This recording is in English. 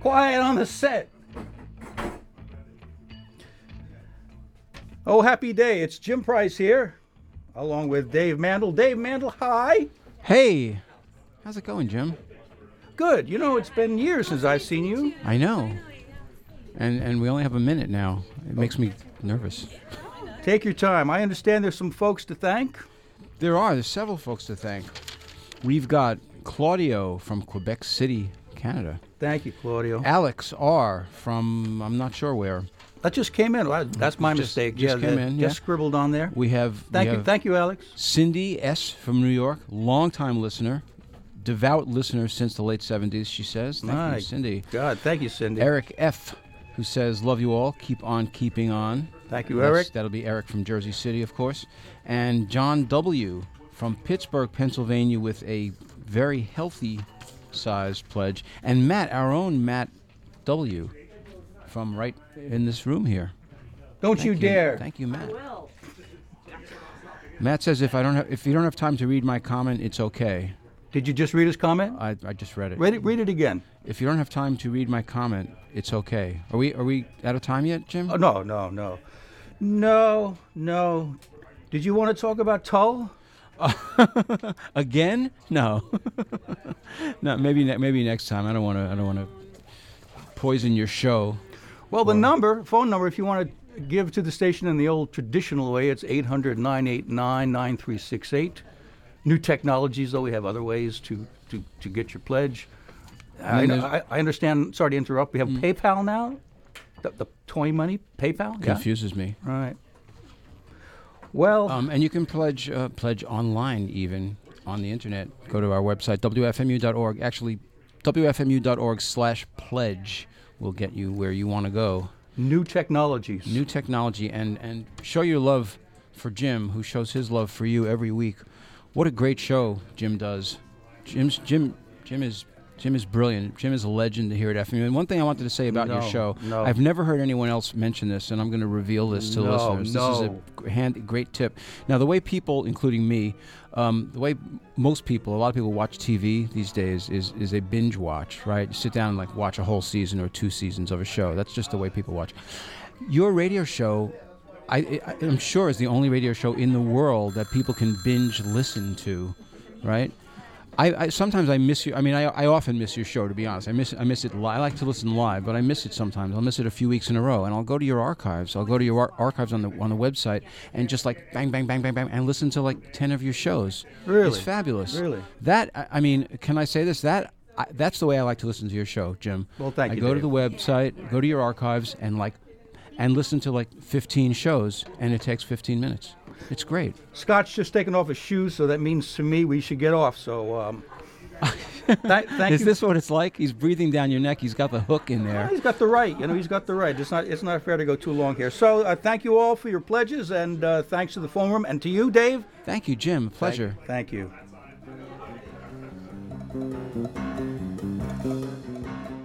Quiet on the set. Oh, happy day. It's Jim Price here, along with Dave Mandel. Dave Mandel, hi. Hey, how's it going, Jim? Good. You know, it's been years since I've seen you. I know. And we only have a minute now. It makes me nervous. Take your time. I understand there's some folks to thank. There's several folks to thank. We've got Claudio from Quebec City, Canada. Thank you, Claudio. Alex R. from I'm not sure where. That just came in. That's my mistake. Just came in. Just scribbled on there. We have Thank you, Alex. Cindy S. from New York, longtime listener, devout listener since the late 70s, she says. Thank you, Cindy. God, thank you, Cindy. Eric F., who says, love you all, keep on keeping on. Thank you, Eric. That'll be Eric from Jersey City, of course. And John W. from Pittsburgh, Pennsylvania, with a very healthy-sized pledge. And Matt, our own Matt W., from right in this room here. Don't you dare. Thank you, Matt. Matt says, if you don't have time to read my comment, it's okay. Did you just read his comment? I just read it. Read it again. If you don't have time to read my comment, it's okay. Are we out of time yet, Jim? Oh, no. Did you want to talk about Tull? Again? No. No. Maybe next time. I don't want to poison your show. Well, the phone number, if you want to give to the station in the old traditional way, it's 800-989-9368. New technologies, though, we have other ways to get your pledge. I understand, sorry to interrupt, we have PayPal now? The toy money, PayPal? Confuses me. Right. Well... and you can pledge online even, on the internet. Go to our website, WFMU.org. Actually, WFMU.org/pledge will get you where you want to go. New technologies. New technology, and show your love for Jim, who shows his love for you every week. What a great show Jim does. Jim is brilliant. Jim is a legend here at FMU. And one thing I wanted to say about your show, I've never heard anyone else mention this, and I'm going to reveal this to listeners. This is a great tip. Now, the way people, including me, the way most people, a lot of people watch TV these days is they binge watch, right? You sit down and watch a whole season or 2 seasons of a show. That's just the way people watch. Your radio show, I'm sure, is the only radio show in the world that people can binge listen to, right? I sometimes I miss you. I mean, I often miss your show, to be honest. I miss it live. I like to listen live, but I miss it sometimes. I'll miss it a few weeks in a row, and I'll go to your archives. I'll go to your archives on the website and just bang, bang, bang, bang, bang, and listen to 10 of your shows. Really? It's fabulous. Really? That, I mean, can I say this? That's the way I like to listen to your show, Jim. Well, thank you, I go to Dave. the website, go to your archives, and listen to 15 shows, and it takes 15 minutes. It's great. Scott's just taken off his shoes, so that means to me we should get off. So, thank Is you. this what it's like? He's breathing down your neck. He's got the hook in there. He's got the right. He's got the right. It's not fair to go too long here. So, thank you all for your pledges, and thanks to the phone room, and to you, Dave. Thank you, Jim. Pleasure. Thank you.